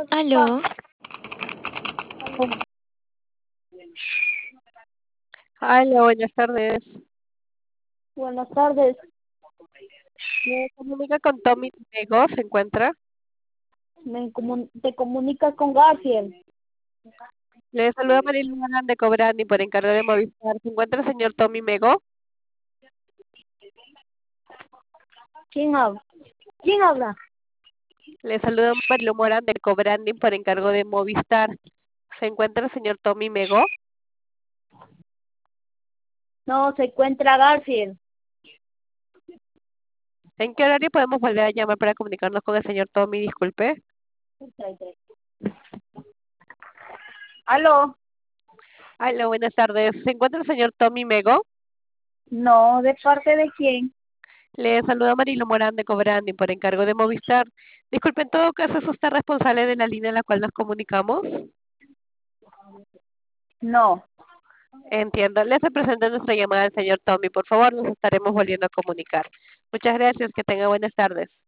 Aló, Hola, buenas tardes. Buenas tardes. Me comunica con Tommy Diego, ¿se encuentra? Te comunicas con Garfield. Le saluda Marilu Morán de Cobrani por encargo de Movistar. ¿Se encuentra el señor Tommy Mego? ¿Quién habla? ¿Quién habla? Le saluda Marilu Morán de Cobrani por encargo de Movistar. ¿Se encuentra el señor Tommy Mego? No, se encuentra Garfield. ¿En qué horario podemos volver a llamar para comunicarnos con el señor Tommy? Disculpe. ¿Aló? Hola, buenas tardes. ¿Se encuentra el señor Tommy Mego? No, ¿de parte de quién? Le saluda Marilu Morán de Cobrani por encargo de Movistar. Disculpe, en todo caso, ¿es usted responsable de la línea en la cual nos comunicamos? No. Entiendo. Le hace presente nuestra llamada al señor Tommy. Por favor, nos estaremos volviendo a comunicar. Muchas gracias. Que tenga buenas tardes.